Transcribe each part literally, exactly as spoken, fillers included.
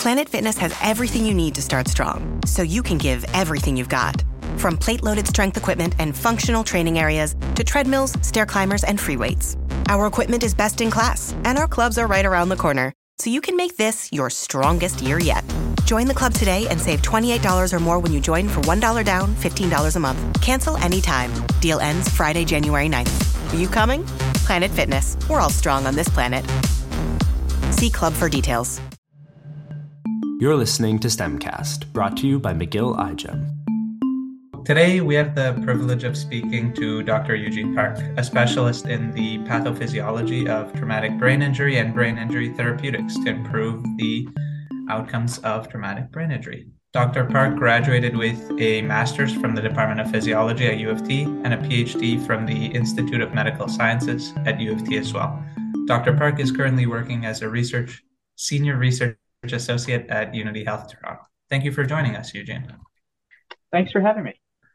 Planet Fitness has everything you need to start strong, so you can give everything you've got. From plate-loaded strength equipment and functional training areas to treadmills, stair climbers, and free weights. Our equipment is best in class, and our clubs are right around the corner, so you can make this your strongest year yet. Join the club today and save twenty-eight dollars or more when you join for one dollar down, fifteen dollars a month. Cancel anytime. Deal ends Friday, January ninth. Are you coming? Planet Fitness. We're all strong on this planet. See club for details. You're listening to STEMcast, brought to you by McGill iGEM. Today, we have the privilege of speaking to Doctor Eugene Park, a specialist in the pathophysiology of traumatic brain injury and brain injury therapeutics to improve the outcomes of traumatic brain injury. Doctor Park graduated with a master's from the Department of Physiology at U of T and a PhD from the Institute of Medical Sciences at U of T as well. Doctor Park is currently working as a research senior research associate at Unity Health Toronto. Thank you for joining us, Eugene. Thanks for having me.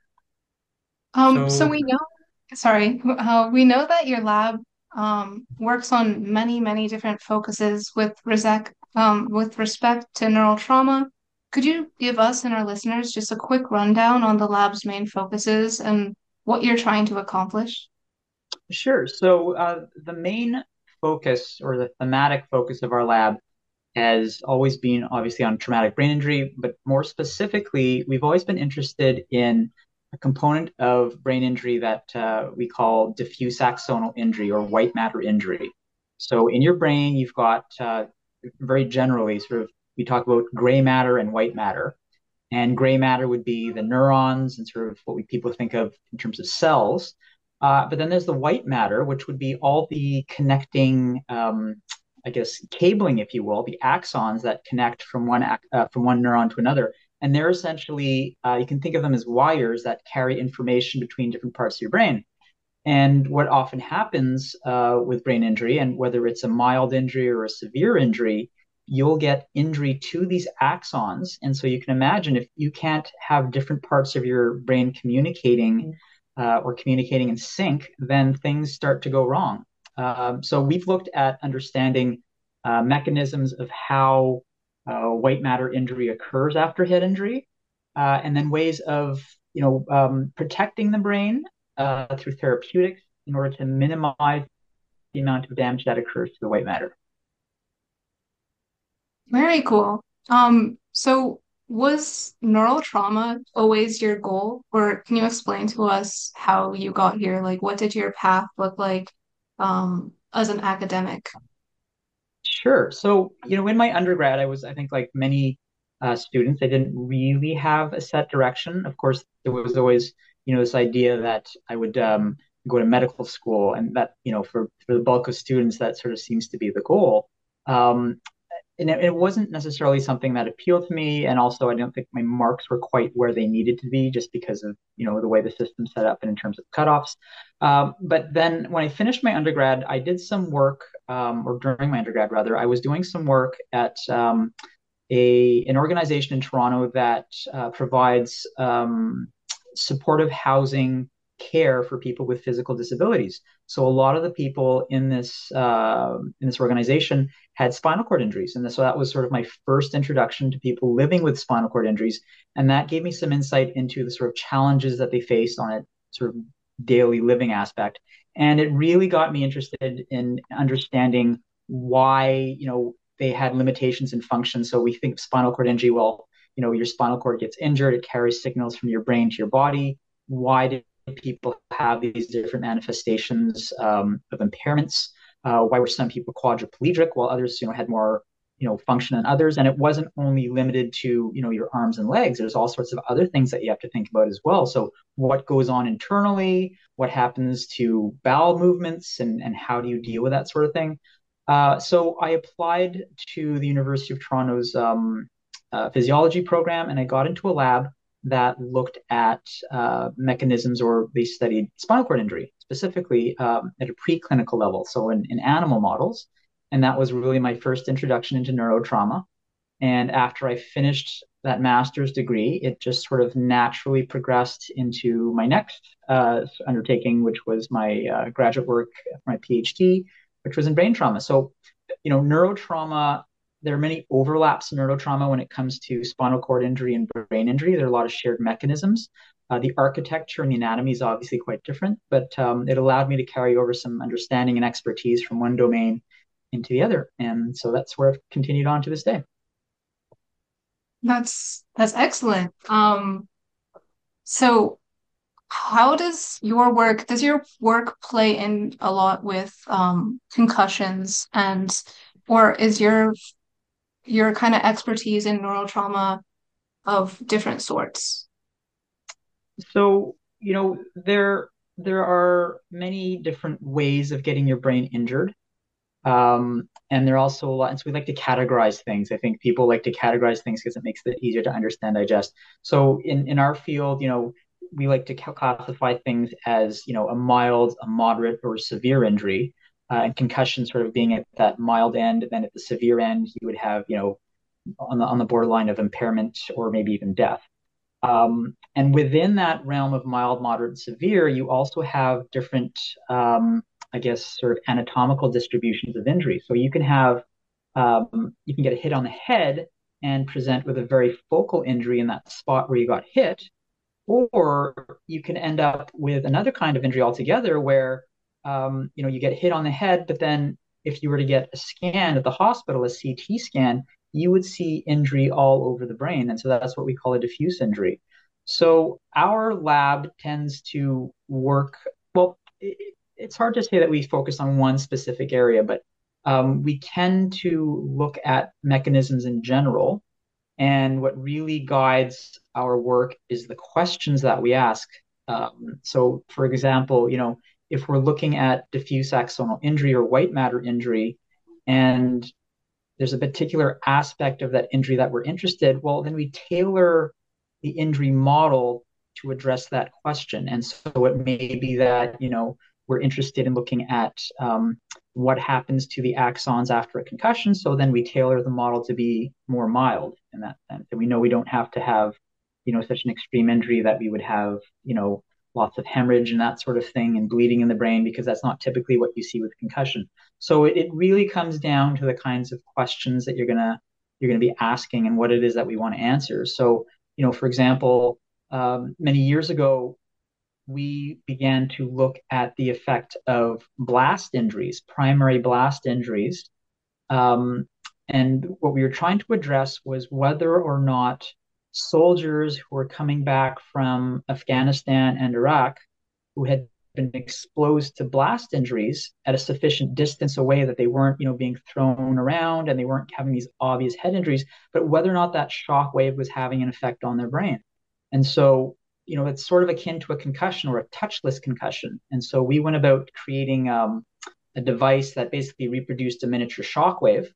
Um, so, so we know, sorry, uh, we know that your lab um, works on many, many different focuses with resec, um, with respect to neural trauma. Could you give us and our listeners just a quick rundown on the lab's main focuses and what you're trying to accomplish? Sure. So uh, the main focus or the thematic focus of our lab has always been obviously on traumatic brain injury, but more specifically, we've always been interested in a component of brain injury that uh, we call diffuse axonal injury or white matter injury. So in your brain, you've got uh, very generally sort of, we talk about gray matter and white matter. And gray matter would be the neurons and sort of what we people think of in terms of cells. Uh, but then there's the white matter, which would be all the connecting, um, I guess, cabling, if you will, the axons that connect from one uh, from one neuron to another. And they're essentially, uh, you can think of them as wires that carry information between different parts of your brain. And what often happens uh, with brain injury, and whether it's a mild injury or a severe injury, you'll get injury to these axons. And so you can imagine if you can't have different parts of your brain communicating uh, or communicating in sync, then things start to go wrong. Um, so we've looked at understanding uh, mechanisms of how Uh, white matter injury occurs after head injury, uh, and then ways of, you know, um, protecting the brain uh, through therapeutics in order to minimize the amount of damage that occurs to the white matter. Very cool. Um, so was neural trauma always your goal, or can you explain to us how you got here? Like, what did your path look like um, as an academic? Sure. So, you know, in my undergrad, I was, I think, like many uh, students, I didn't really have a set direction. Of course, there was always, you know, this idea that I would um, go to medical school, and that, you know, for, for the bulk of students, that sort of seems to be the goal. Um, and it, it wasn't necessarily something that appealed to me. And also, I don't think my marks were quite where they needed to be just because of, you know, the way the system's set up and in terms of cutoffs. Um, but then when I finished my undergrad, I did some work, um, or during my undergrad, rather, I was doing some work at um, a an organization in Toronto that uh, provides um, supportive housing care for people with physical disabilities. So a lot of the people in this uh, in this organization had spinal cord injuries, and so that was sort of my first introduction to people living with spinal cord injuries, and that gave me some insight into the sort of challenges that they faced on a sort of daily living aspect. And it really got me interested in understanding why, you know, they had limitations in function. So we think of spinal cord injury, well, you know, your spinal cord gets injured, it carries signals from your brain to your body. Why did people have these different manifestations um, of impairments? Uh, why were some people quadriplegic while others, you know, had more, you know, function than others? And it wasn't only limited to, you know, your arms and legs. There's all sorts of other things that you have to think about as well. So what goes on internally? What happens to bowel movements, and, and how do you deal with that sort of thing? Uh, so I applied to the University of Toronto's um, uh, physiology program, and I got into a lab that looked at uh, mechanisms, or they studied spinal cord injury, specifically um, at a preclinical level, so in, in animal models. And that was really my first introduction into neurotrauma. And after I finished that master's degree, it just sort of naturally progressed into my next uh, undertaking, which was my uh, graduate work, my PhD, which was in brain trauma. So, you know, neurotrauma there are many overlaps in neurotrauma when it comes to spinal cord injury and brain injury. There are a lot of shared mechanisms. Uh, the architecture and the anatomy is obviously quite different, but um, it allowed me to carry over some understanding and expertise from one domain into the other. And so that's where I've continued on to this day. That's that's excellent. Um, so how does your work, does your work play in a lot with um, concussions, and or is your your kind of expertise in neural trauma of different sorts? So, you know, there there are many different ways of getting your brain injured. Um, and there are also a lot, and so we like to categorize things. I think people like to categorize things because it makes it easier to understand, digest. So in, in our field, you know, we like to classify things as, you know, a mild, a moderate, or a severe injury, uh, and concussion sort of being at that mild end. And then at the severe end, you would have, you know, on the on the borderline of impairment or maybe even death. Um, and within that realm of mild, moderate, severe, you also have different, um, I guess, sort of anatomical distributions of injury. So you can have, um, you can get a hit on the head and present with a very focal injury in that spot where you got hit, or you can end up with another kind of injury altogether where, um, you know, you get hit on the head, but then if you were to get a scan at the hospital, a C T scan, you would see injury all over the brain. And so that's what we call a diffuse injury. So our lab tends to work, well, it, it's hard to say that we focus on one specific area, but um, we tend to look at mechanisms in general. And what really guides our work is the questions that we ask. Um, so, for example, you know, if we're looking at diffuse axonal injury or white matter injury, and there's a particular aspect of that injury that we're interested, well, then we tailor the injury model to address that question. And so it may be that, you know, we're interested in looking at um, what happens to the axons after a concussion. So then we tailor the model to be more mild in that sense. And we know we don't have to have, you know, such an extreme injury that we would have, you know, lots of hemorrhage and that sort of thing and bleeding in the brain, because that's not typically what you see with concussion. So it, it really comes down to the kinds of questions that you're gonna you're gonna be asking and what it is that we want to answer. So, you know, for example, um, many years ago, we began to look at the effect of blast injuries, primary blast injuries. Um, and what we were trying to address was whether or not soldiers who were coming back from Afghanistan and Iraq who had been exposed to blast injuries at a sufficient distance away that they weren't, you know, being thrown around and they weren't having these obvious head injuries, but whether or not that shock wave was having an effect on their brain. And so, you know, it's sort of akin to a concussion or a touchless concussion. And so we went about creating um, a device that basically reproduced a miniature shock wave.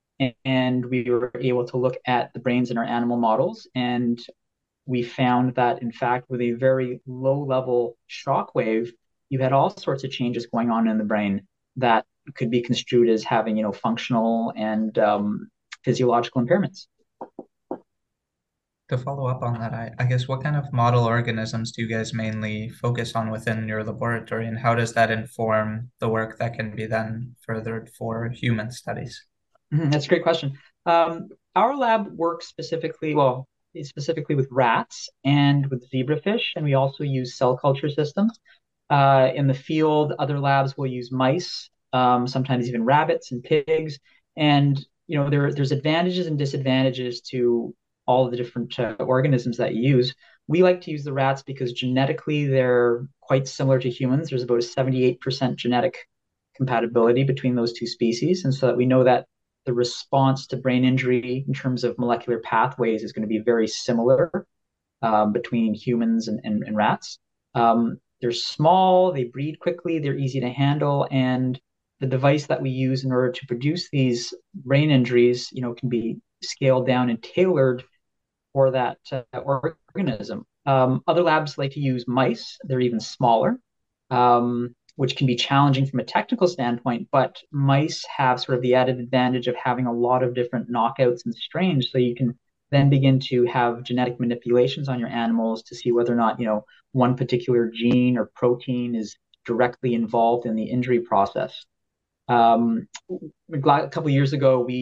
And we were able to look at the brains in our animal models. And we found that, in fact, with a very low level shock wave, you had all sorts of changes going on in the brain that could be construed as having, you know, functional and um, physiological impairments. To follow up on that, I, I guess what kind of model organisms do you guys mainly focus on within your laboratory, and how does that inform the work that can be then furthered for human studies? Mm-hmm, that's a great question. Um, our lab works specifically, well, specifically with rats and with zebrafish, and we also use cell culture systems. Uh, in the field, other labs will use mice, um, sometimes even rabbits and pigs. And, you know, there, there's advantages and disadvantages to all of the different uh, organisms that you use. We like to use the rats because genetically they're quite similar to humans. There's about a seventy-eight percent genetic compatibility between those two species. And so that we know that the response to brain injury in terms of molecular pathways is going to be very similar um, between humans and, and, and rats. Um, they're small, they breed quickly, they're easy to handle, and the device that we use in order to produce these brain injuries, you know, can be scaled down and tailored for that uh, organism. Um, other labs like to use mice. They're even smaller, um, which can be challenging from a technical standpoint, but mice have sort of the added advantage of having a lot of different knockouts and strains. So you can then begin to have genetic manipulations on your animals to see whether or not, you know, one particular gene or protein is directly involved in the injury process. Um, a couple of years ago, we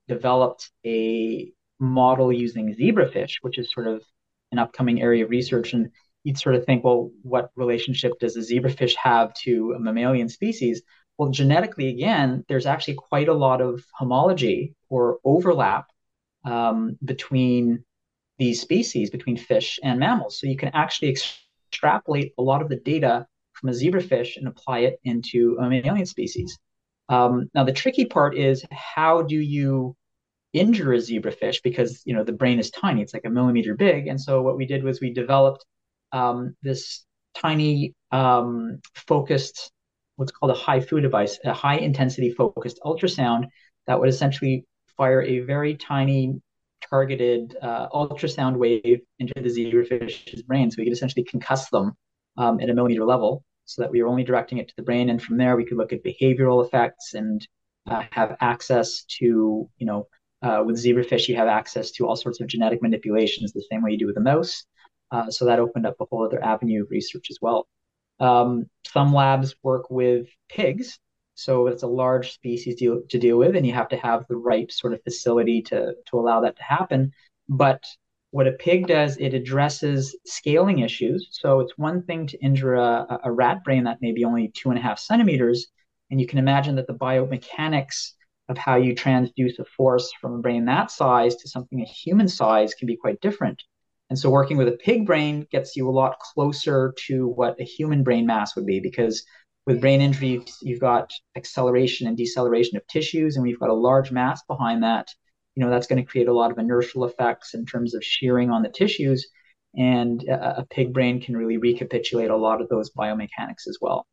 developed a model using zebrafish, which is sort of an upcoming area of research. And you'd sort of think, well, what relationship does a zebrafish have to a mammalian species? Well, genetically, again, there's actually quite a lot of homology or overlap um, between these species, between fish and mammals. So you can actually ex- extrapolate a lot of the data from a zebrafish and apply it into a mammalian species. Um, now, the tricky part is, how do you injure a zebrafish? Because, you know, the brain is tiny, it's like a millimeter big. And so what we did was we developed um, this tiny um, focused, what's called a HIFU device, a high intensity focused ultrasound that would essentially fire a very tiny targeted uh, ultrasound wave into the zebrafish's brain. So we could essentially concuss them um, at a millimeter level, so that we were only directing it to the brain. And from there, we could look at behavioral effects and uh, have access to, you know, uh, with zebrafish, you have access to all sorts of genetic manipulations the same way you do with a mouse. Uh, so that opened up a whole other avenue of research as well. Um, some labs work with pigs. So it's a large species deal, to deal with, and you have to have the right sort of facility to, to allow that to happen. But what a pig does, it addresses scaling issues. So it's one thing to injure a, a rat brain that may be only two and a half centimeters. And you can imagine that the biomechanics of how you transduce a force from a brain that size to something a human size can be quite different. And so working with a pig brain gets you a lot closer to what a human brain mass would be, because with brain injury, you've got acceleration and deceleration of tissues, and we've got a large mass behind that. You know, that's going to create a lot of inertial effects in terms of shearing on the tissues, and a, a pig brain can really recapitulate a lot of those biomechanics as well.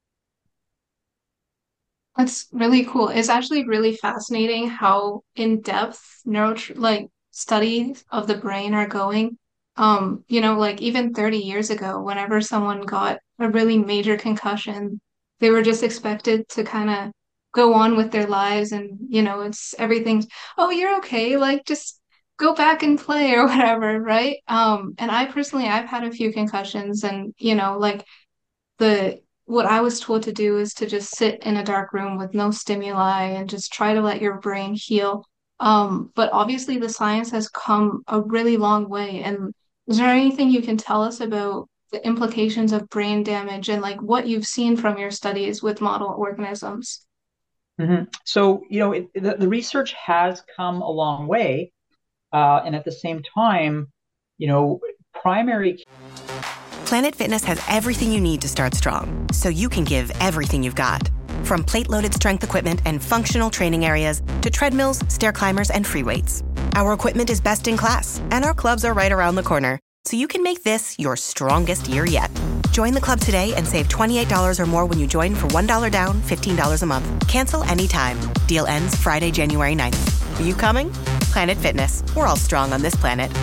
That's really cool. It's actually really fascinating how in-depth neuro like studies of the brain are going. Um, you know, like even thirty years ago, whenever someone got a really major concussion, they were just expected to kind of go on with their lives, and you know, it's everything's, oh, you're okay, like just go back and play or whatever, right? Um, and I personally, I've had a few concussions, and you know, like the what I was told to do is to just sit in a dark room with no stimuli and just try to let your brain heal. Um, but obviously the science has come a really long way. And is there anything you can tell us about the implications of brain damage and like what you've seen from your studies with model organisms? Mm-hmm. So, you know, it, the, the research has come a long way. Uh, and at the same time, you know, primary Planet Fitness has everything you need to start strong, so you can give everything you've got. From plate-loaded strength equipment and functional training areas to treadmills, stair climbers, and free weights. Our equipment is best in class, and our clubs are right around the corner, so you can make this your strongest year yet. Join the club today and save twenty-eight dollars or more when you join for one dollar down, fifteen dollars a month. Cancel anytime. Deal ends Friday, January ninth. Are you coming? Planet Fitness. We're all strong on this planet.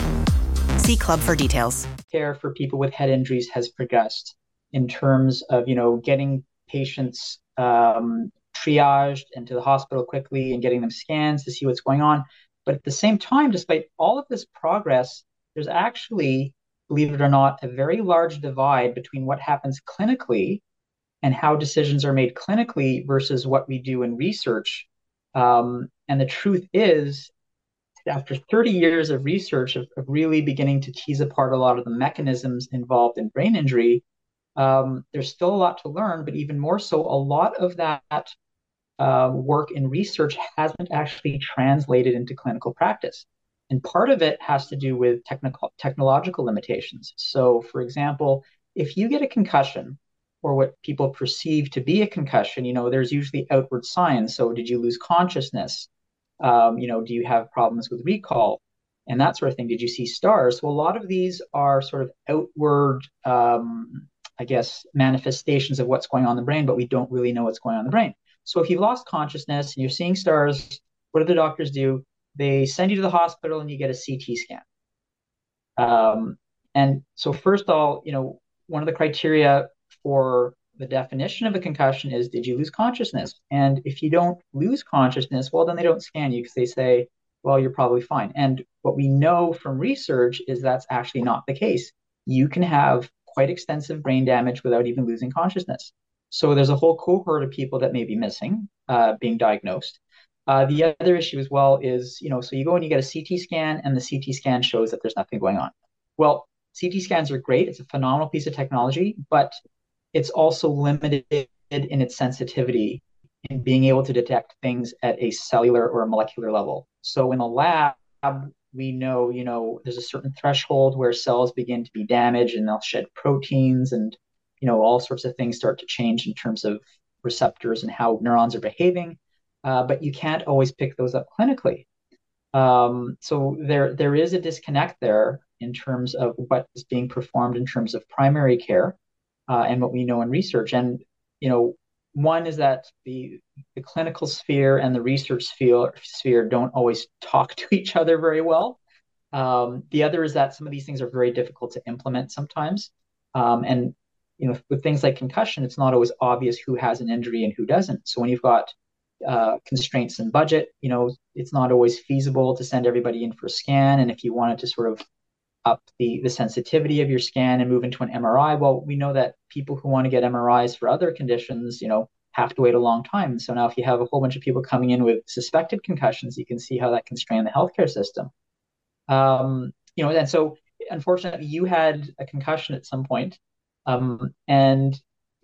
See club for details. Care for people with head injuries has progressed in terms of, you know, getting patients um, triaged into the hospital quickly and getting them scans to see what's going on. But at the same time, despite all of this progress, there's actually, believe it or not, a very large divide between what happens clinically and how decisions are made clinically versus what we do in research. Um, and the truth is, after thirty years of research of, of really beginning to tease apart a lot of the mechanisms involved in brain injury, um, there's still a lot to learn, but even more so, a lot of that uh, work in research hasn't actually translated into clinical practice. And part of it has to do with technical, technological limitations. So, for example, if you get a concussion, or what people perceive to be a concussion, you know, there's usually outward signs. So did you lose consciousness? Um, you know, do you have problems with recall and that sort of thing? Did you see stars? So a lot of these are sort of outward, um, I guess, manifestations of what's going on in the brain, but we don't really know what's going on in the brain. So if you've lost consciousness and you're seeing stars, what do the doctors do? They send you to the hospital and you get a C T scan. Um, and so first of all, you know, one of the criteria for the definition of a concussion is, did you lose consciousness? And if you don't lose consciousness, well, then they don't scan you because they say, well, you're probably fine. And what we know from research is that's actually not the case. You can have quite extensive brain damage without even losing consciousness. So there's a whole cohort of people that may be missing, uh, being diagnosed. Uh, the other issue as well is, you know, so you go and you get a C T scan, and the C T scan shows that there's nothing going on. Well, C T scans are great. It's a phenomenal piece of technology, but it's also limited in its sensitivity in being able to detect things at a cellular or a molecular level. So in the lab, we know, you know, there's a certain threshold where cells begin to be damaged and they'll shed proteins, and, you know, all sorts of things start to change in terms of receptors and how neurons are behaving. Uh, but you can't always pick those up clinically. Um, so there, there is a disconnect there in terms of what is being performed in terms of primary care uh, and what we know in research. And, you know, one is that the, the clinical sphere and the research sphere, sphere don't always talk to each other very well. Um, the other is that some of these things are very difficult to implement sometimes. Um, and, you know, with things like concussion, it's not always obvious who has an injury and who doesn't. So when you've got uh, constraints in budget, you know, it's not always feasible to send everybody in for a scan. And if you wanted to sort of up the, the sensitivity of your scan and move into an M R I, well, we know that people who want to get M R Is for other conditions, you know, have to wait a long time. So now if you have a whole bunch of people coming in with suspected concussions, you can see how that can strain the healthcare system. Um, you know, and so unfortunately you had a concussion at some point. Um, and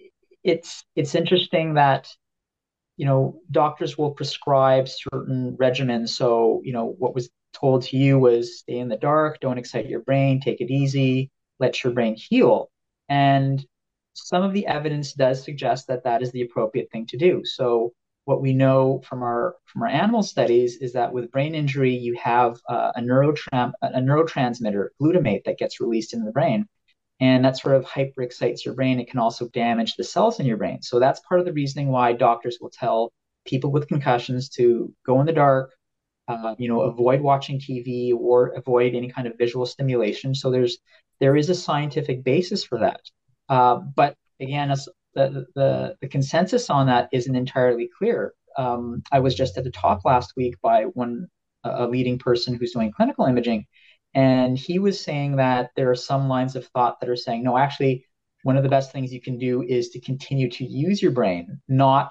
it's, it's interesting that, you know, doctors will prescribe certain regimens. So, you know, what was told to you was stay in the dark, don't excite your brain, take it easy, let your brain heal. And some of the evidence does suggest that that is the appropriate thing to do. So what we know from our from our animal studies is that with brain injury, you have uh, a, neurotram- a neurotransmitter, glutamate, that gets released in the brain. And that sort of hyperexcites your brain. It can also damage the cells in your brain. So that's part of the reasoning why doctors will tell people with concussions to go in the dark, uh, you know, avoid watching T V or avoid any kind of visual stimulation. So there's there is a scientific basis for that. Uh, but again, as the, the the consensus on that isn't entirely clear. Um, I was just at a talk last week by one a leading person who's doing clinical imaging, and he was saying that there are some lines of thought that are saying, no, actually, one of the best things you can do is to continue to use your brain, not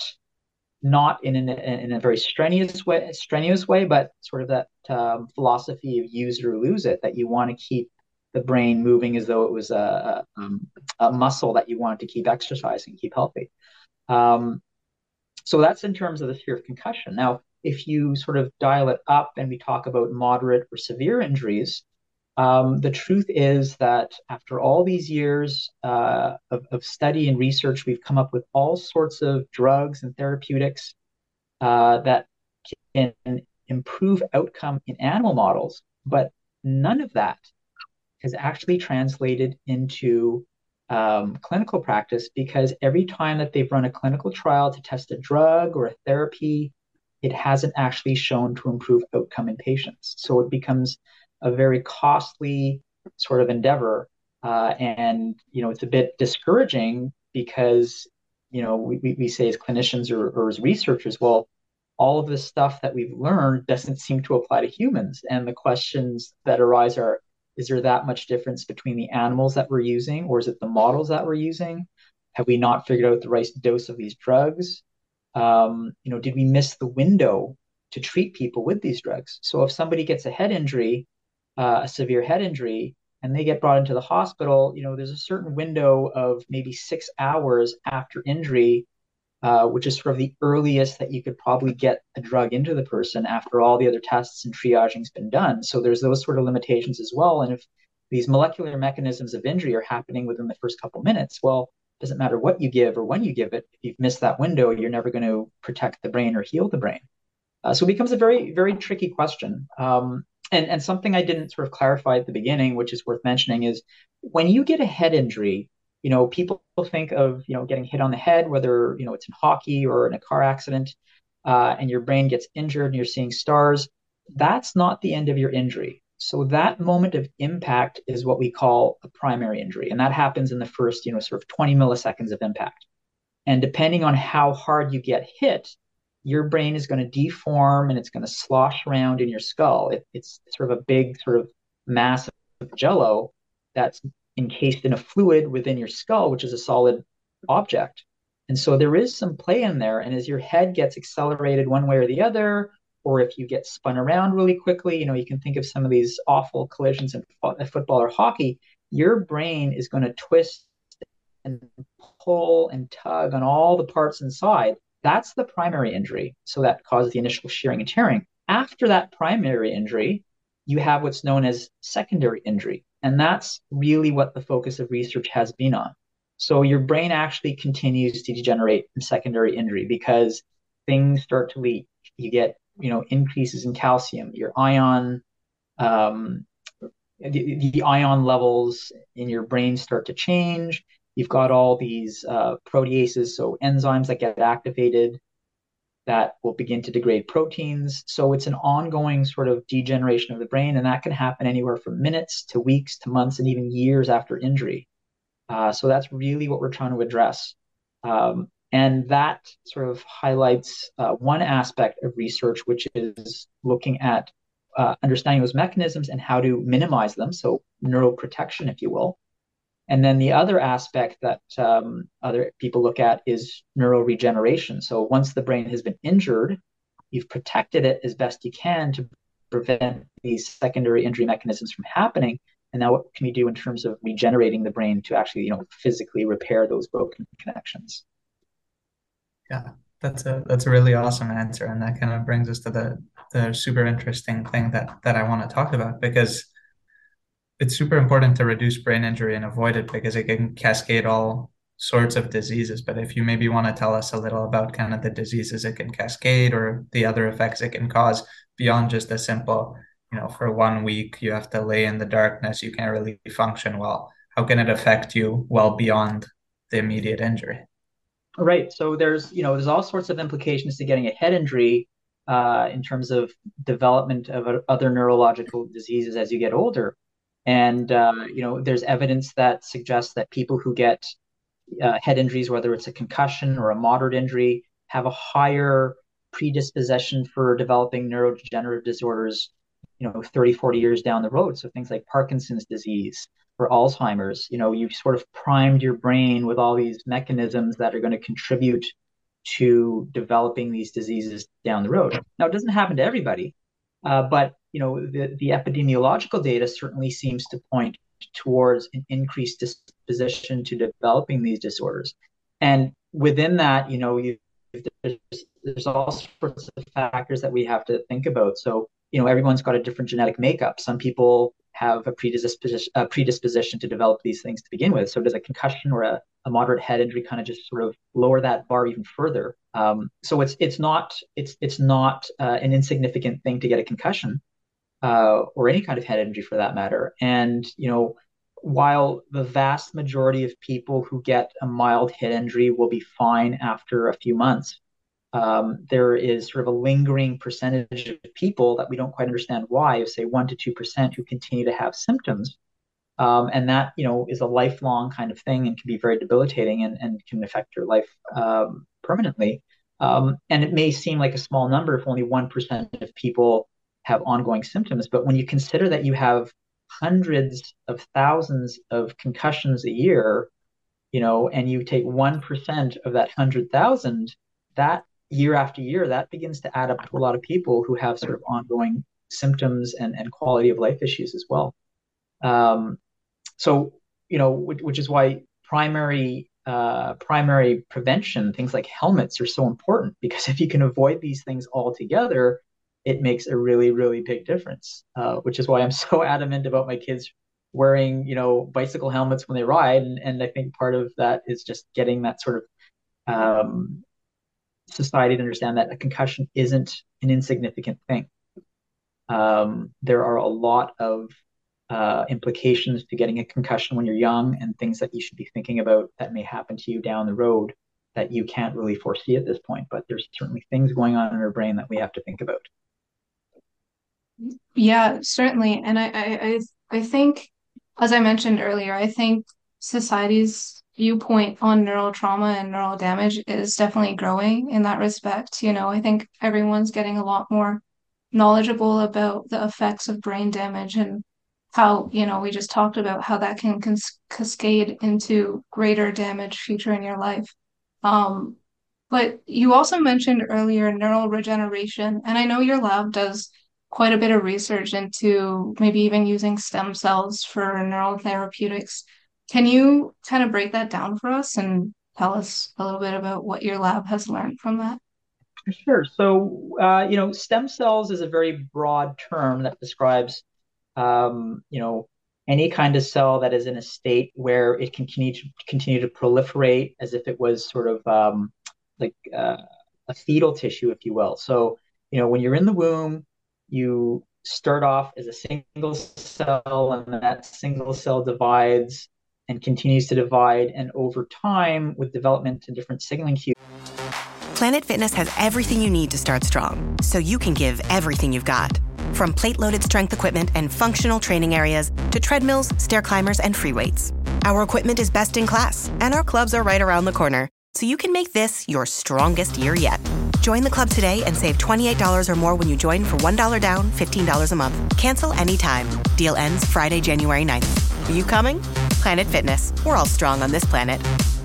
not in an, in a very strenuous way, strenuous way, but sort of that um, philosophy of use it or lose it, that you want to keep the brain moving as though it was a, a, um, a muscle that you wanted to keep exercising, keep healthy. Um, so that's in terms of the fear of concussion. Now, if you sort of dial it up and we talk about moderate or severe injuries, um, the truth is that after all these years uh, of, of study and research, we've come up with all sorts of drugs and therapeutics uh, that can improve outcome in animal models, but none of that has actually translated into um, clinical practice, because every time that they've run a clinical trial to test a drug or a therapy, it hasn't actually shown to improve outcome in patients. So it becomes a very costly sort of endeavor. Uh, and, you know, it's a bit discouraging because, you know, we, we say as clinicians or, or as researchers, well, all of this stuff that we've learned doesn't seem to apply to humans. And the questions that arise are, is there that much difference between the animals that we're using, or is it the models that we're using? Have we not figured out the right dose of these drugs? Um, you know, did we miss the window to treat people with these drugs? So if somebody gets a head injury, uh, a severe head injury, and they get brought into the hospital, you know, there's a certain window of maybe six hours after injury, uh, which is sort of the earliest that you could probably get a drug into the person after all the other tests and triaging's been done. So there's those sort of limitations as well. And if these molecular mechanisms of injury are happening within the first couple minutes, well, it doesn't matter what you give or when you give it. If you've missed that window, you're never going to protect the brain or heal the brain. Uh, so it becomes a very, very tricky question. Um, and, and something I didn't sort of clarify at the beginning, which is worth mentioning, is when you get a head injury, you know, people think of, you know, getting hit on the head, whether, you know, it's in hockey or in a car accident, uh, and your brain gets injured and you're seeing stars. That's not the end of your injury. So that moment of impact is what we call a primary injury. And that happens in the first, you know, sort of twenty milliseconds of impact. And depending on how hard you get hit, your brain is going to deform and it's going to slosh around in your skull. It, it's sort of a big sort of mass of jello that's encased in a fluid within your skull, which is a solid object. And so there is some play in there. And as your head gets accelerated one way or the other, or if you get spun around really quickly, you know, you can think of some of these awful collisions in football or hockey, your brain is going to twist and pull and tug on all the parts inside. That's the primary injury. So that causes the initial shearing and tearing. After that primary injury, you have what's known as secondary injury. And that's really what the focus of research has been on. So your brain actually continues to degenerate in secondary injury because things start to leak. You get, you know, increases in calcium. Your ion, um, the, the ion levels in your brain start to change. You've got all these uh, proteases, so enzymes that get activated that will begin to degrade proteins. So it's an ongoing sort of degeneration of the brain, and that can happen anywhere from minutes to weeks to months and even years after injury. Uh, so that's really what we're trying to address. Um, and that sort of highlights uh, one aspect of research, which is looking at uh, understanding those mechanisms and how to minimize them, so neuroprotection, if you will. And then the other aspect that um, other people look at is neuroregeneration. So once the brain has been injured, you've protected it as best you can to prevent these secondary injury mechanisms from happening. And now what can you do in terms of regenerating the brain to actually, you know, physically repair those broken connections? Yeah, that's a that's a really awesome answer. And that kind of brings us to the the super interesting thing that that I want to talk about, because it's super important to reduce brain injury and avoid it because it can cascade all sorts of diseases. But if you maybe want to tell us a little about kind of the diseases it can cascade or the other effects it can cause beyond just a simple, you know, for one week you have to lay in the darkness, you can't really function well. How can it affect you well beyond the immediate injury? Right. So there's, you know, there's all sorts of implications to getting a head injury uh, in terms of development of other neurological diseases as you get older. And, uh, you know, there's evidence that suggests that people who get uh, head injuries, whether it's a concussion or a moderate injury, have a higher predisposition for developing neurodegenerative disorders, you know, thirty, forty years down the road. So things like Parkinson's disease or Alzheimer's, you know, you've sort of primed your brain with all these mechanisms that are going to contribute to developing these diseases down the road. Now, it doesn't happen to everybody, uh, but you know, the, the epidemiological data certainly seems to point towards an increased disposition to developing these disorders. And within that, you know, you, there's, there's all sorts of factors that we have to think about. So, you know, everyone's got a different genetic makeup. Some people have a predisposition, a predisposition to develop these things to begin with. So does a concussion or a, a moderate head injury kind of just sort of lower that bar even further? Um, so it's it's not it's it's not uh, an insignificant thing to get a concussion. Uh, or any kind of head injury for that matter. And, you know, while the vast majority of people who get a mild head injury will be fine after a few months, um, there is sort of a lingering percentage of people that we don't quite understand why, of say one to two percent, who continue to have symptoms. Um, and that, you know, is a lifelong kind of thing and can be very debilitating and, and can affect your life um, permanently. Um, and it may seem like a small number if only one percent of people have ongoing symptoms. But when you consider that you have hundreds of thousands of concussions a year, you know, and you take one percent of that one hundred thousand, that year after year, that begins to add up to a lot of people who have sort of ongoing symptoms and, and quality of life issues as well. Um, so, you know, which, which is why primary uh, primary prevention, things like helmets, are so important, because if you can avoid these things altogether, it makes a really, really big difference, uh, which is why I'm so adamant about my kids wearing, you know, bicycle helmets when they ride. And, and I think part of that is just getting that sort of um, society to understand that a concussion isn't an insignificant thing. Um, there are a lot of uh, implications to getting a concussion when you're young, and things that you should be thinking about that may happen to you down the road that you can't really foresee at this point. But there's certainly things going on in our brain that we have to think about. Yeah, certainly. And I, I, I I think, as I mentioned earlier, I think society's viewpoint on neural trauma and neural damage is definitely growing in that respect. You know, I think everyone's getting a lot more knowledgeable about the effects of brain damage and how, you know, we just talked about how that can cas cascade into greater damage future in your life. Um, But you also mentioned earlier neural regeneration, and I know your lab does quite a bit of research into maybe even using stem cells for neural therapeutics. Can you kind of break that down for us and tell us a little bit about what your lab has learned from that? Sure. So, uh, you know, stem cells is a very broad term that describes, um, you know, any kind of cell that is in a state where it can continue to continue to proliferate as if it was sort of um, like uh, a fetal tissue, if you will. So, you know, when you're in the womb, you start off as a single cell, and that single cell divides and continues to divide. And over time, with development in different signaling cues, Planet Fitness has everything you need to start strong, so you can give everything you've got. From plate-loaded strength equipment and functional training areas to treadmills, stair climbers, and free weights. Our equipment is best in class, and our clubs are right around the corner, so you can make this your strongest year yet. Join the club today and save twenty-eight dollars or more when you join for one dollar down, fifteen dollars a month. Cancel anytime. Deal ends Friday, January ninth. Are you coming? Planet Fitness. We're all strong on this planet.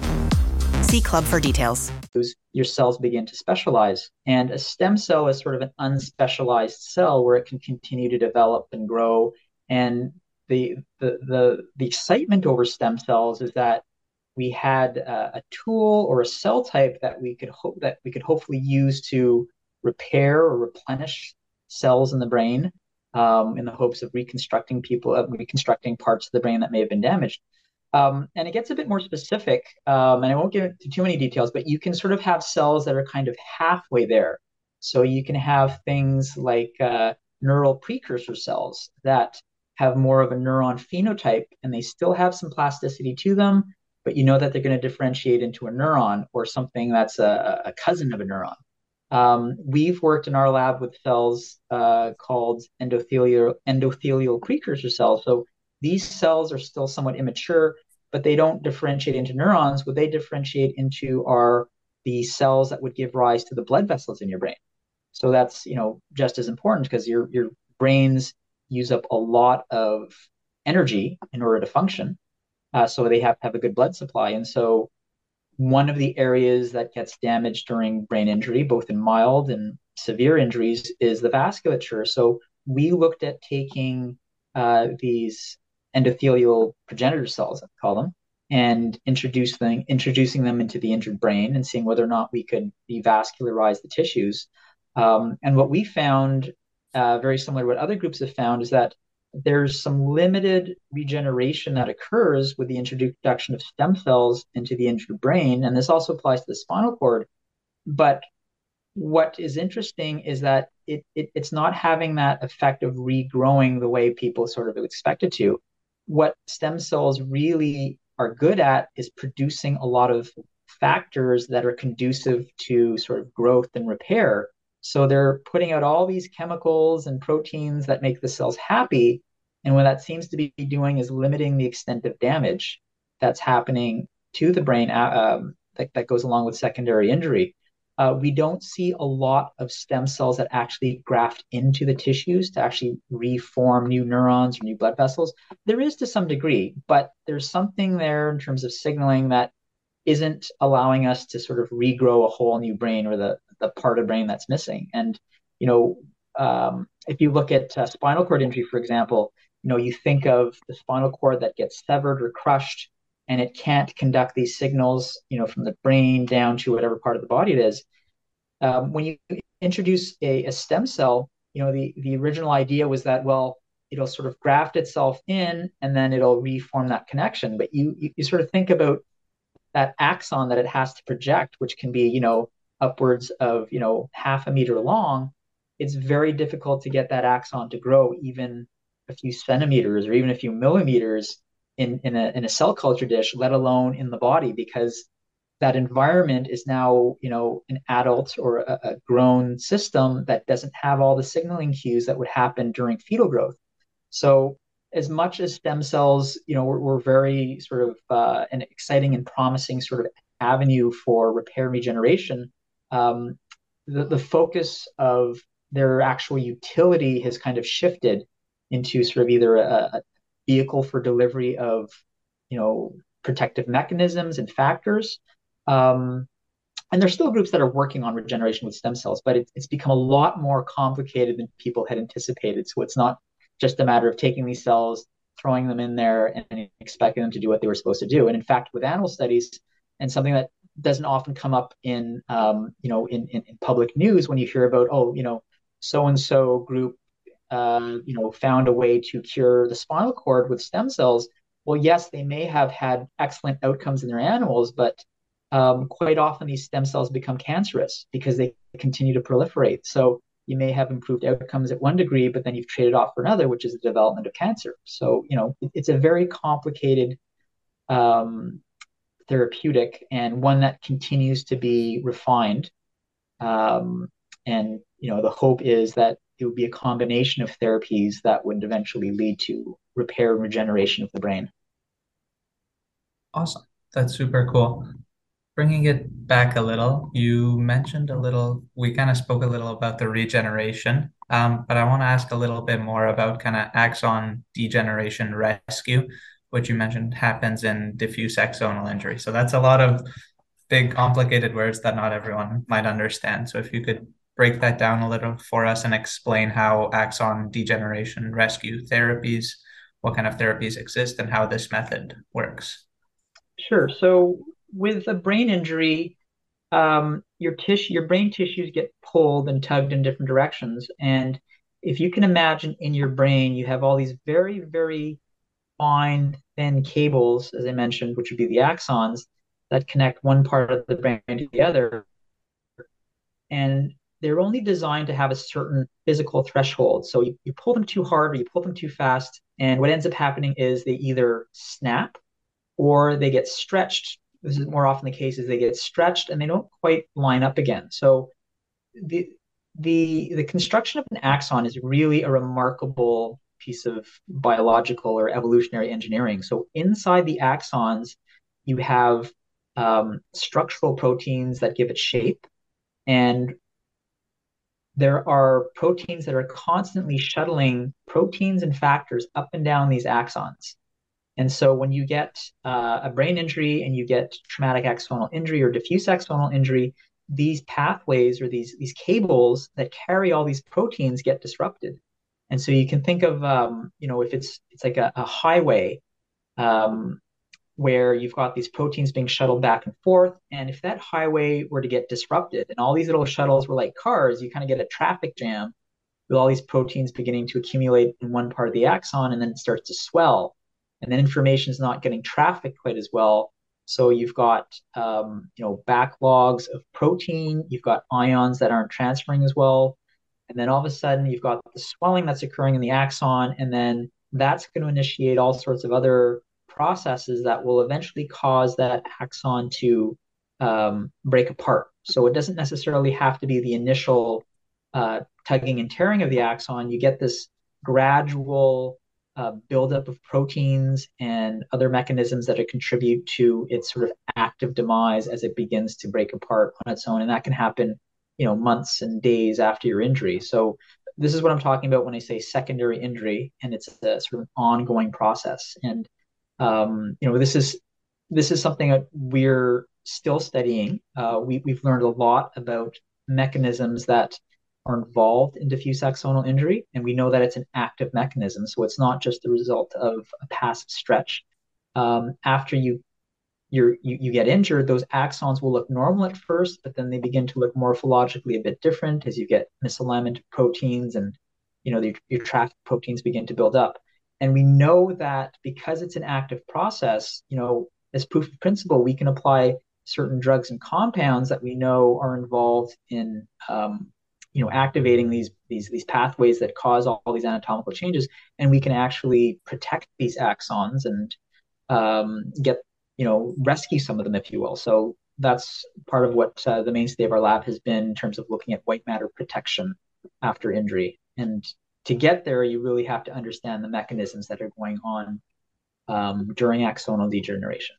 See club for details. Your cells begin to specialize. And a stem cell is sort of an unspecialized cell where it can continue to develop and grow. And the the the, the excitement over stem cells is that we had a, a tool or a cell type that we could hope that we could hopefully use to repair or replenish cells in the brain, um, in the hopes of reconstructing people, of reconstructing parts of the brain that may have been damaged. Um, and it gets a bit more specific, um, and I won't get into too many details, but you can sort of have cells that are kind of halfway there. So you can have things like uh, neural precursor cells that have more of a neuron phenotype, and they still have some plasticity to them, but you know that they're going to differentiate into a neuron or something that's a, a cousin of a neuron. Um, we've worked in our lab with cells uh, called endothelial endothelial precursor cells. So these cells are still somewhat immature, but they don't differentiate into neurons. What they differentiate into are the cells that would give rise to the blood vessels in your brain. So that's, you know, just as important because your your brains use up a lot of energy in order to function. Uh, so they have to have a good blood supply. And so one of the areas that gets damaged during brain injury, both in mild and severe injuries, is the vasculature. So we looked at taking uh, these endothelial progenitor cells, I call them, and introduce them, introducing them into the injured brain and seeing whether or not we could revascularize the tissues. Um, and what we found, uh, very similar to what other groups have found, is that there's some limited regeneration that occurs with the introduction of stem cells into the injured brain. And this also applies to the spinal cord. But what is interesting is that it, it it's not having that effect of regrowing the way people sort of expect it to. What stem cells really are good at is producing a lot of factors that are conducive to sort of growth and repair. So they're putting out all these chemicals and proteins that make the cells happy. And what that seems to be doing is limiting the extent of damage that's happening to the brain um, that, that goes along with secondary injury. Uh, we don't see a lot of stem cells that actually graft into the tissues to actually reform new neurons or new blood vessels. There is to some degree, but there's something there in terms of signaling that isn't allowing us to sort of regrow a whole new brain or the, the part of brain that's missing. And, you know, um, if you look at uh, spinal cord injury, for example, you know, you think of the spinal cord that gets severed or crushed, and it can't conduct these signals, you know, from the brain down to whatever part of the body it is. Um, when you introduce a, a stem cell, you know, the, the original idea was that, well, it'll sort of graft itself in and then it'll reform that connection. But you, you, you sort of think about that axon that it has to project, which can be, you know, upwards of, you know, half a meter long. It's very difficult to get that axon to grow even a few centimeters or even a few millimeters in, in, a, in a cell culture dish, let alone in the body, because that environment is now, you know, an adult or a, a grown system that doesn't have all the signaling cues that would happen during fetal growth. So as much as stem cells, you know, we're, we're very sort of uh, an exciting and promising sort of avenue for repair and regeneration, um, the, the focus of their actual utility has kind of shifted into sort of either a, a vehicle for delivery of, you know, protective mechanisms and factors, um, and there's still groups that are working on regeneration with stem cells, but it, it's become a lot more complicated than people had anticipated. So it's not just a matter of taking these cells, throwing them in there, and expecting them to do what they were supposed to do. And in fact, with animal studies, and something that doesn't often come up in um, you know in, in, in public news when you hear about, oh, you know, so and so group um, you know found a way to cure the spinal cord with stem cells. Well, yes, they may have had excellent outcomes in their animals, but um, quite often these stem cells become cancerous because they continue to proliferate. So you may have improved outcomes at one degree, but then you've traded off for another, which is the development of cancer. So, you know, it, it's a very complicated um, therapeutic, and one that continues to be refined. Um, and, you know, the hope is that it would be a combination of therapies that would eventually lead to repair and regeneration of the brain. Awesome. That's super cool. Bringing it back a little, you mentioned a little, we kind of spoke a little about the regeneration, um, but I want to ask a little bit more about kind of axon degeneration rescue, which you mentioned happens in diffuse axonal injury. So that's a lot of big, complicated words that not everyone might understand. So if you could break that down a little for us and explain how axon degeneration rescue therapies, what kind of therapies exist, and how this method works. Sure. So with a brain injury, um, your tissue, your brain tissues get pulled and tugged in different directions. And if you can imagine, in your brain, you have all these very, very fine, thin cables, as I mentioned, which would be the axons that connect one part of the brain to the other. And they're only designed to have a certain physical threshold. So you, you pull them too hard or you pull them too fast, and what ends up happening is they either snap or they get stretched. This is more often the case, is they get stretched and they don't quite line up again. So the the the construction of an axon is really a remarkable piece of biological or evolutionary engineering. So inside the axons, you have um, structural proteins that give it shape, and there are proteins that are constantly shuttling proteins and factors up and down these axons. And so when you get uh, a brain injury and you get traumatic axonal injury or diffuse axonal injury, these pathways or these, these cables that carry all these proteins get disrupted. And so you can think of, um, you know, if it's it's like a, a highway um, where you've got these proteins being shuttled back and forth. And if that highway were to get disrupted and all these little shuttles were like cars, you kind of get a traffic jam with all these proteins beginning to accumulate in one part of the axon, and then it starts to swell. And then information is not getting trafficked quite as well. So you've got, um, you know, backlogs of protein, you've got ions that aren't transferring as well. And then all of a sudden you've got the swelling that's occurring in the axon, and then that's going to initiate all sorts of other processes that will eventually cause that axon to um, break apart. So it doesn't necessarily have to be the initial uh, tugging and tearing of the axon. You get this gradual uh, buildup of proteins and other mechanisms that contribute to its sort of active demise as it begins to break apart on its own. And that can happen, you know, months and days after your injury. So this is what I'm talking about when I say secondary injury, and it's a sort of ongoing process. And um, you know, this is this is something that we're still studying. Uh, we, we've learned a lot about mechanisms that are involved in diffuse axonal injury, and we know that it's an active mechanism. So it's not just the result of a passive stretch. Um, after you you're, you you get injured, those axons will look normal at first, but then they begin to look morphologically a bit different as you get misalignment of proteins, and you know the, your traffic proteins begin to build up. And we know that because it's an active process, you know, as proof of principle, we can apply certain drugs and compounds that we know are involved in, um, you know, activating these these these pathways that cause all, all these anatomical changes, and we can actually protect these axons and um, get, you know, rescue some of them, if you will. So that's part of what uh, the mainstay of our lab has been in terms of looking at white matter protection after injury. And to get there, you really have to understand the mechanisms that are going on um, during axonal degeneration.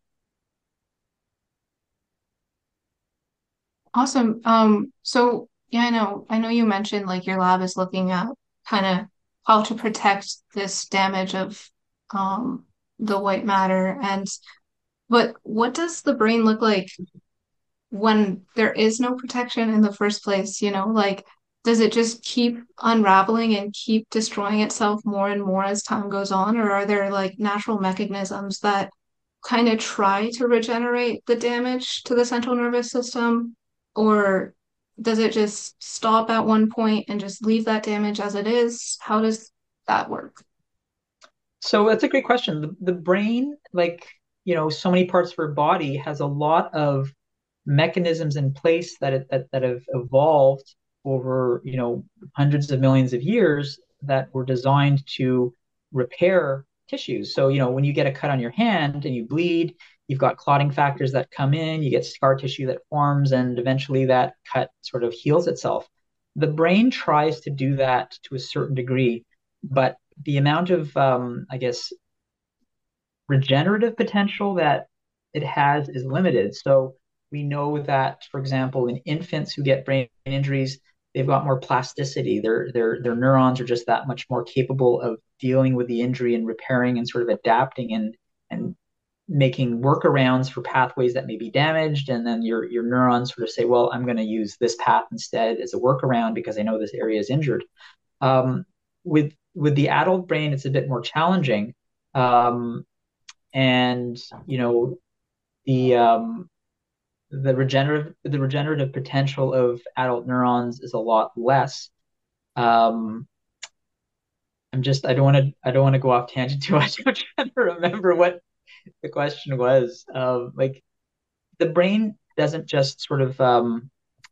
Awesome. Um, so yeah, I know, I know you mentioned like your lab is looking at kind of how to protect this damage of um, the white matter. And but what does the brain look like when there is no protection in the first place, you know, like does it just keep unraveling and keep destroying itself more and more as time goes on? Or are there like natural mechanisms that kind of try to regenerate the damage to the central nervous system? Or does it just stop at one point and just leave that damage as it is? How does that work? So that's a great question. The, the brain, like, you know, so many parts of our body, has a lot of mechanisms in place that it, that that have evolved over, you know, hundreds of millions of years that were designed to repair tissues. So, you know, when you get a cut on your hand and you bleed, you've got clotting factors that come in, you get scar tissue that forms, and eventually that cut sort of heals itself. The brain tries to do that to a certain degree, but the amount of, um, I guess, regenerative potential that it has is limited. So we know that, for example, in infants who get brain injuries, they've got more plasticity. Their their their neurons are just that much more capable of dealing with the injury and repairing and sort of adapting and and making workarounds for pathways that may be damaged. And then your your neurons sort of say, well, I'm going to use this path instead as a workaround because I know this area is injured. Um, with with the adult brain, it's a bit more challenging. Um, and you know the um, the regenerative the regenerative potential of adult neurons is a lot less. Um, I'm just I don't want to I don't want to go off tangent too much. I'm trying to remember what the question was. Um, like the brain doesn't just sort of um,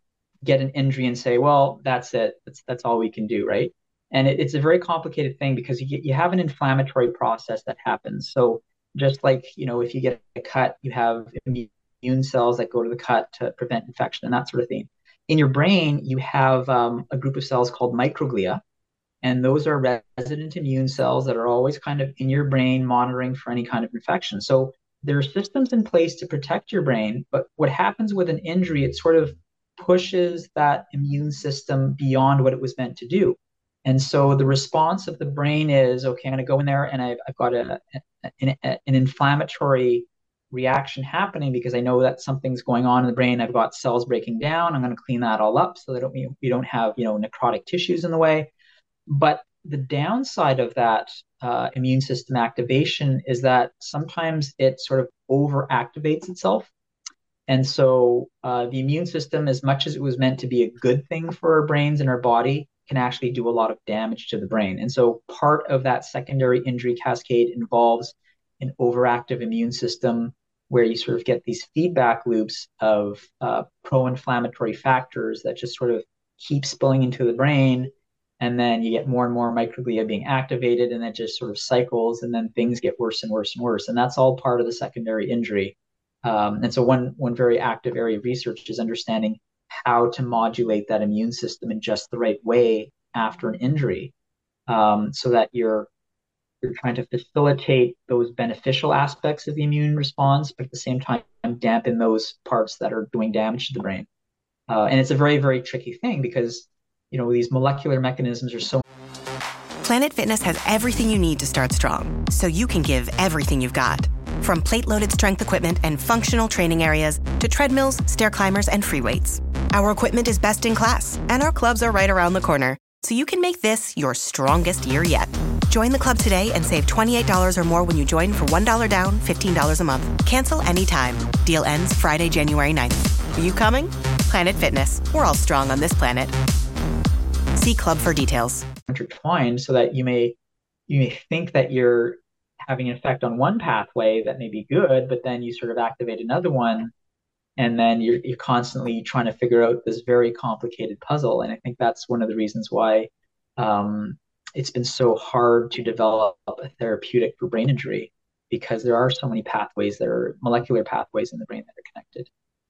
get an injury and say, well, that's it. That's that's all we can do, right? And it, it's a very complicated thing because you get, you have an inflammatory process that happens. So just like, you know, if you get a cut, you have immune cells that go to the cut to prevent infection and that sort of thing. In your brain, you have um, a group of cells called microglia, and those are resident immune cells that are always kind of in your brain monitoring for any kind of infection. So there are systems in place to protect your brain, but what happens with an injury, it sort of pushes that immune system beyond what it was meant to do. And so the response of the brain is, okay, I'm going to go in there and I've, I've got a, a, an, an inflammatory reaction happening because I know that something's going on in the brain. I've got cells breaking down. I'm going to clean that all up so that we, we don't have, you know, necrotic tissues in the way. But the downside of that uh, immune system activation is that sometimes it sort of overactivates itself. And so uh, the immune system, as much as it was meant to be a good thing for our brains and our body, can actually do a lot of damage to the brain. And so part of that secondary injury cascade involves an overactive immune system where you sort of get these feedback loops of uh, pro-inflammatory factors that just sort of keep spilling into the brain. And then you get more and more microglia being activated, and it just sort of cycles, and then things get worse and worse and worse. And that's all part of the secondary injury. Um, and so one, one very active area of research is understanding how to modulate that immune system in just the right way after an injury, um, so that you're you're trying to facilitate those beneficial aspects of the immune response, but at the same time dampen those parts that are doing damage to the brain. Uh, and it's a very, very tricky thing because, you know, these molecular mechanisms are so. Planet Fitness has everything you need to start strong, so you can give everything you've got. From plate-loaded strength equipment and functional training areas to treadmills, stair climbers, and free weights. Our equipment is best in class, and our clubs are right around the corner, so you can make this your strongest year yet. Join the club today and save twenty-eight dollars or more when you join for one dollar down, fifteen dollars a month. Cancel anytime. Deal ends Friday, January ninth. Are you coming? Planet Fitness. We're all strong on this planet. See club for details. Intertwined so that you may you may think that you're having an effect on one pathway that may be good, but then you sort of activate another one, and then you're you're constantly trying to figure out this very complicated puzzle. And I think that's one of the reasons why um, it's been so hard to develop a therapeutic for brain injury, because there are so many pathways that are molecular pathways in the brain that are connected.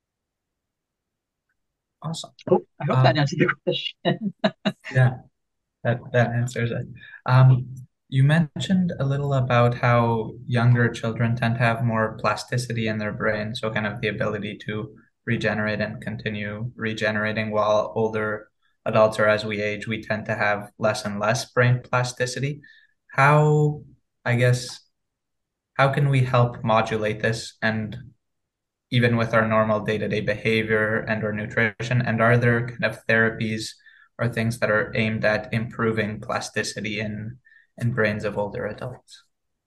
Awesome. Oh, I hope um, that answers your question. yeah, that, that answers it. Um, you mentioned a little about how younger children tend to have more plasticity in their brain, so kind of the ability to regenerate and continue regenerating, while older adults, or as we age, we tend to have less and less brain plasticity. How, I guess, how can we help modulate this? And even with our normal day-to-day behavior and or nutrition? And are there kind of therapies or things that are aimed at improving plasticity in in brains of older adults?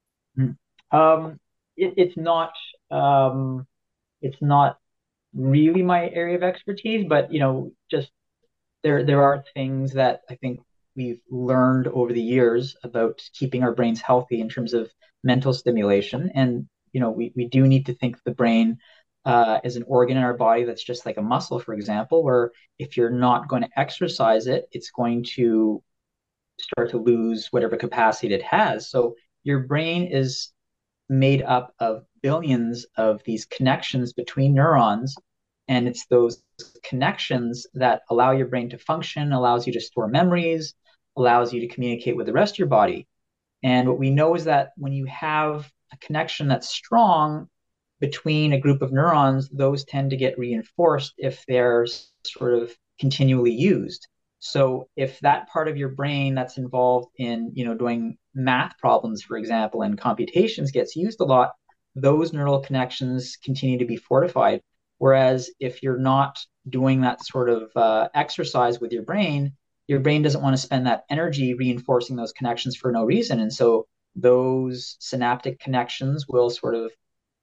Um, it, it's not um, it's not really my area of expertise, but you know, just there there are things that I think we've learned over the years about keeping our brains healthy in terms of mental stimulation. And you know, we, we do need to think of the brain uh, as an organ in our body that's just like a muscle, for example, where if you're not going to exercise it, it's going to start to lose whatever capacity it has. So your brain is made up of billions of these connections between neurons, and it's those connections that allow your brain to function, allows you to store memories, allows you to communicate with the rest of your body. And what we know is that when you have a connection that's strong between a group of neurons, those tend to get reinforced if they're sort of continually used. So if that part of your brain that's involved in, you know, doing math problems, for example, and computations gets used a lot, those neural connections continue to be fortified. Whereas if you're not doing that sort of uh, exercise with your brain, your brain doesn't want to spend that energy reinforcing those connections for no reason. And so those synaptic connections will sort of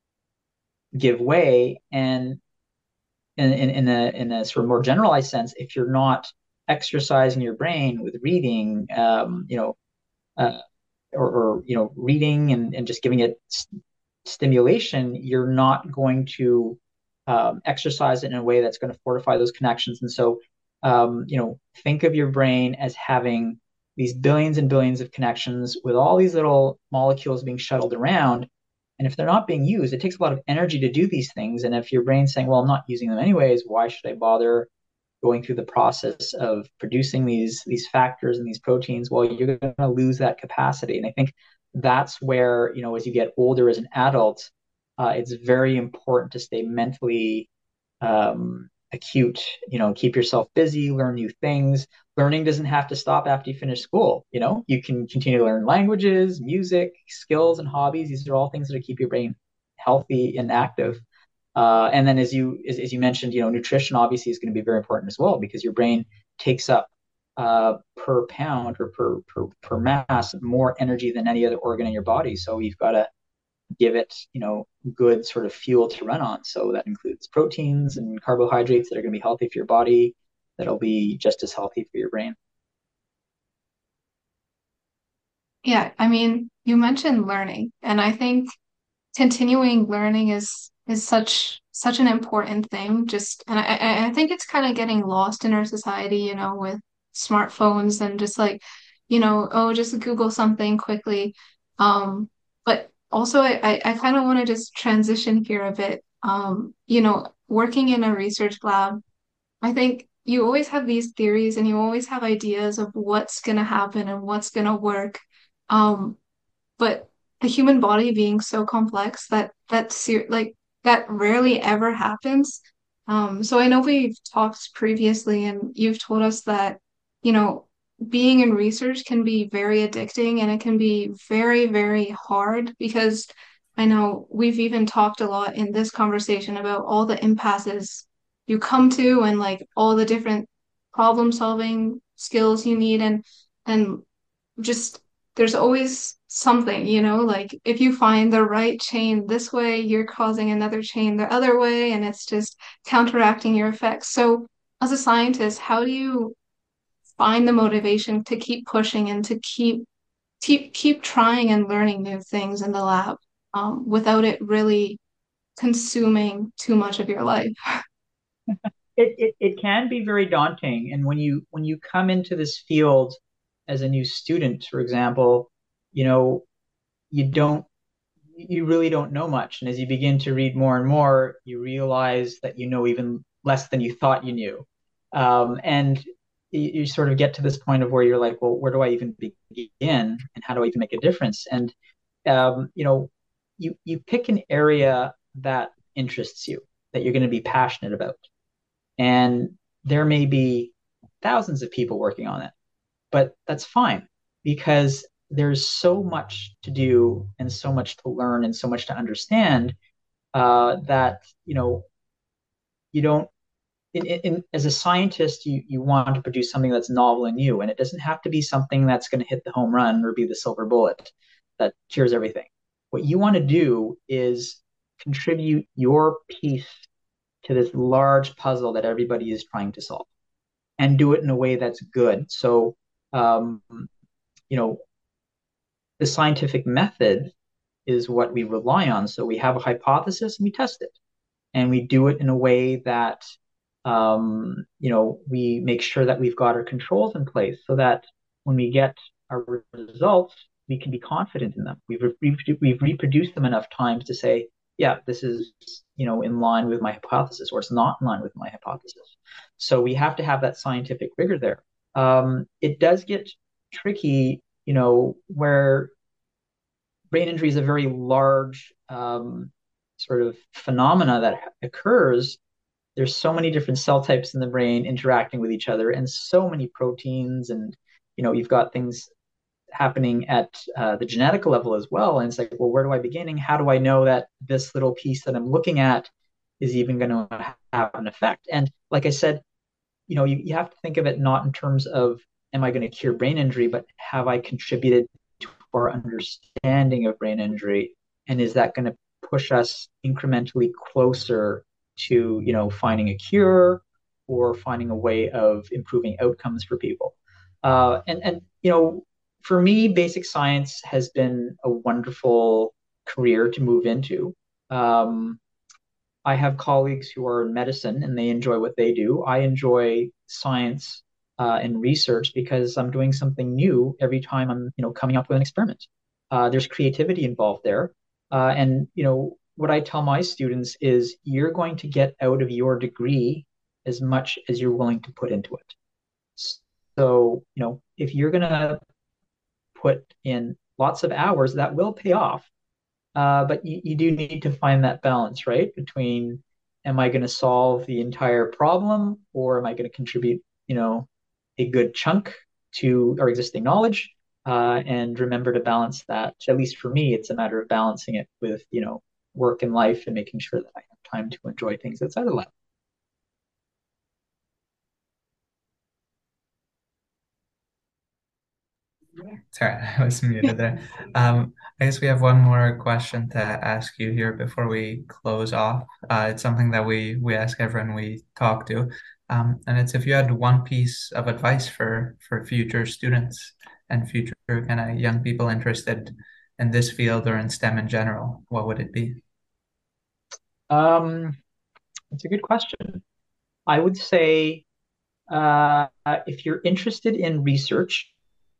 give way. And in, in, in, a, in a sort of more generalized sense, if you're not exercising your brain with reading, um, you know, uh, or, or, you know, reading and, and just giving it st- stimulation, you're not going to um, exercise it in a way that's going to fortify those connections. And so, um, you know, think of your brain as having these billions and billions of connections with all these little molecules being shuttled around. And if they're not being used, it takes a lot of energy to do these things. And if your brain's saying, well, I'm not using them anyways, why should I bother going through the process of producing these these factors and these proteins? Well, you're going to lose that capacity. And I think that's where, you know, as you get older as an adult, uh, it's very important to stay mentally um, acute, you know, keep yourself busy, learn new things. Learning doesn't have to stop after you finish school. You know, you can continue to learn languages, music, skills, and hobbies. These are all things that keep your brain healthy and active. Uh, and then as you as, as you mentioned, you know, nutrition obviously is going to be very important as well, because your brain takes up uh, per pound or per, per per mass more energy than any other organ in your body. So you've got to give it, you know, good sort of fuel to run on. So that includes proteins and carbohydrates that are going to be healthy for your body, that'll be just as healthy for your brain. Yeah, I mean, you mentioned learning, and I think continuing learning is is such such an important thing. Just, and I I think it's kind of getting lost in our society, you know, with smartphones and just like, you know, oh, just Google something quickly. Um, but also I I, I kind of want to just transition here a bit. Um, you know, working in a research lab, I think you always have these theories and you always have ideas of what's gonna happen and what's gonna work. Um, but the human body being so complex that that ser- like that rarely ever happens. Um, so I know we've talked previously, and you've told us that, you know, being in research can be very addicting and it can be very, very hard because I know we've even talked a lot in this conversation about all the impasses you come to and like all the different problem solving skills you need and and just there's always something, you know, like if you find the right chain this way, you're causing another chain the other way, and it's just counteracting your effects. So, as a scientist, how do you find the motivation to keep pushing and to keep keep keep trying and learning new things in the lab um, without it really consuming too much of your life? It, it it can be very daunting, and when you when you come into this field as a new student, for example, you know, you don't you really don't know much. And as you begin to read more and more, you realize that you know even less than you thought you knew. Um, and you, you sort of get to this point of where you're like, well, where do I even begin? And how do I even make a difference? And, um, you know, you, you pick an area that interests you, that you're going to be passionate about. And there may be thousands of people working on it, but that's fine because there's so much to do and so much to learn and so much to understand uh, that, you know, you don't, in, in, as a scientist, you, you want to produce something that's novel and new, and it doesn't have to be something that's going to hit the home run or be the silver bullet that cures everything. What you want to do is contribute your piece to this large puzzle that everybody is trying to solve, and do it in a way that's good. So, um, you know, the scientific method is what we rely on. So we have a hypothesis and we test it, and we do it in a way that, um, you know, we make sure that we've got our controls in place so that when we get our results, we can be confident in them. We've re- we've reproduced them enough times to say, yeah, this is, you know, in line with my hypothesis, or it's not in line with my hypothesis. So we have to have that scientific rigor there. Um, it does get tricky, you know, where brain injury is a very large um, sort of phenomena that occurs. There's so many different cell types in the brain interacting with each other, and so many proteins, and you know, you've got things happening at uh, the genetic level as well. And it's like, well, where do I begin? How do I know that this little piece that I'm looking at is even going to have an effect? And like I said, you know, you, you have to think of it not in terms of, am I going to cure brain injury, but have I contributed to our understanding of brain injury? And is that going to push us incrementally closer to, you know, finding a cure or finding a way of improving outcomes for people? Uh, and, and, you know, for me, basic science has been a wonderful career to move into. Um, I have colleagues who are in medicine and they enjoy what they do. I enjoy science uh, and research because I'm doing something new every time I'm, you know, coming up with an experiment. Uh, there's creativity involved there, uh, and you know what I tell my students is you're going to get out of your degree as much as you're willing to put into it. So, you know, if you're going to put in lots of hours, that will pay off. Uh, but you, you do need to find that balance, right? Between, am I going to solve the entire problem, or am I going to contribute, you know, a good chunk to our existing knowledge? Uh, and remember to balance that. At least for me, it's a matter of balancing it with, you know, work and life, and making sure that I have time to enjoy things outside of the lab. Sorry, I was muted there. Um, I guess we have one more question to ask you here before we close off. Uh, it's something that we we ask everyone we talk to, um, and it's if you had one piece of advice for for future students and future kind of young people interested in this field or in STEM in general, what would it be? Um, it's a good question. I would say uh, if you're interested in research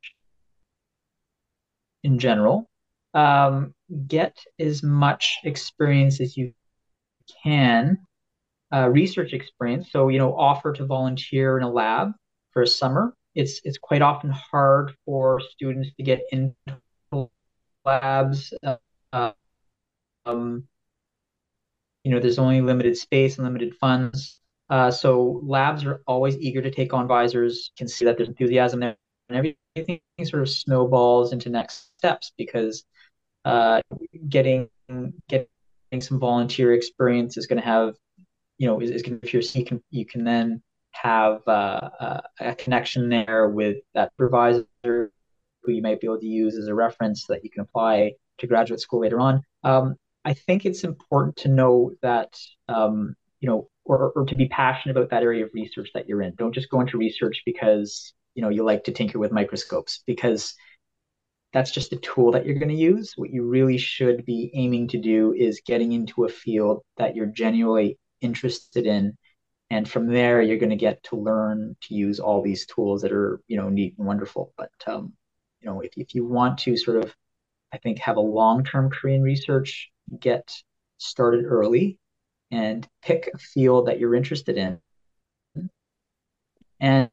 in general, um, get as much experience as you can, uh, research experience. So, you know, offer to volunteer in a lab for a summer. It's it's quite often hard for students to get into labs. Uh, um, you know, there's only limited space and limited funds. Uh, so labs are always eager to take on advisors, can see that there's enthusiasm there, and everything sort of snowballs into next steps because uh, getting getting some volunteer experience is going to have, you know, is, is going to, if you're, you can you can then have uh, uh, a connection there with that supervisor who you might be able to use as a reference that you can apply to graduate school later on. Um, I think it's important to know that, um, you know, or, or to be passionate about that area of research that you're in. Don't just go into research because, you know, you like to tinker with microscopes, because that's just a tool that you're going to use. What you really should be aiming to do is getting into a field that you're genuinely interested in. And from there, you're going to get to learn to use all these tools that are, you know, neat and wonderful. But, um, you know, if, if you want to sort of, I think, have a long-term career in research, get started early and pick a field that you're interested in. And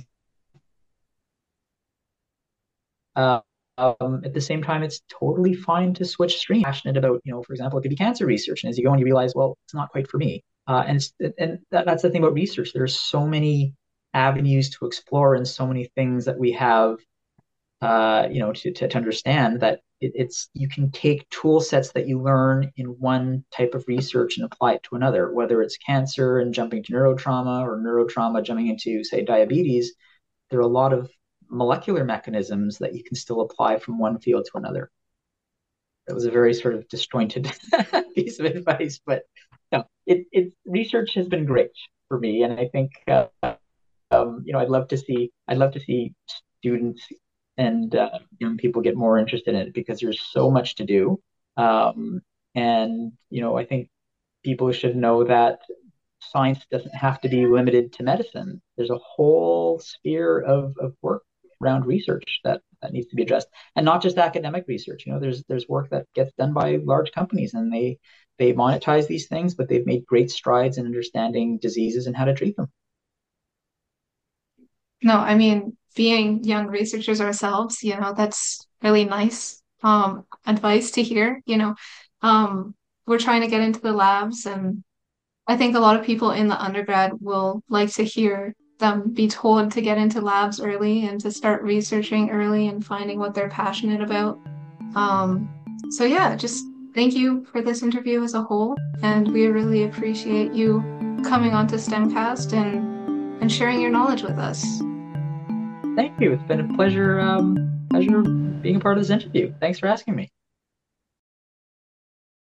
uh, um, at the same time, it's totally fine to switch streams. Passionate about, you know, for example, it could be cancer research. And as you go and you realize, well, it's not quite for me. Uh, and it's, and that, that's the thing about research. There are so many avenues to explore and so many things that we have uh, you know, to, to, to understand that it, it's you can take tool sets that you learn in one type of research and apply it to another, whether it's cancer and jumping to neurotrauma or neurotrauma jumping into, say, diabetes. There are a lot of molecular mechanisms that you can still apply from one field to another. That was a very sort of disjointed piece of advice, but no, it, it research has been great for me, and I think uh, um, you know I'd love to see I'd love to see students and uh, young people get more interested in it because there's so much to do, um, and you know I think people should know that science doesn't have to be limited to medicine. There's a whole sphere of, of work around research that, that needs to be addressed, and not just academic research. You know, there's there's work that gets done by large companies, and they they monetize these things, but they've made great strides in understanding diseases and how to treat them. No, I mean, being young researchers ourselves, you know, that's really nice um, advice to hear. You know, um, we're trying to get into the labs, and I think a lot of people in the undergrad will like to hear them be told to get into labs early and to start researching early and finding what they're passionate about. Um, so yeah, just thank you for this interview as a whole, and we really appreciate you coming onto STEMcast and and sharing your knowledge with us. Thank you. It's been a pleasure, um, pleasure being a part of this interview. Thanks for asking me.